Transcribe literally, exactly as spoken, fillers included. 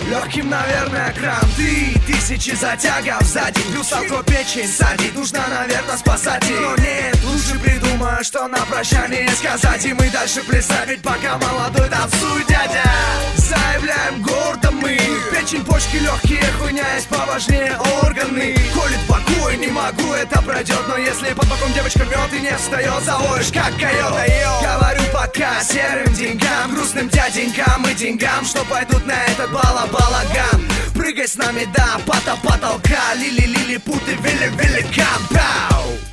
Легким, наверное, кранты, тысячи затягов сзади, плюс алко печень садить. Нужно, наверное, спасать их, но нет, лучше придумаю, что на прощание сказать. И мы дальше плясать, ведь пока молодой танцуй, дядя. Заявляем гордо мы, печень, почки, легкие, хуйня есть поважнее органы. Колет покой, не могу, это пройдет, но если под боком девочка мед и не встает, завоешь как койота. Говорю пока серым деньгам, грустным дяденькам и деньгам, что пойдут на этот балабалаган. Прыгай с нами до пата потолка, лили-лили-путы, вели-великан, пау.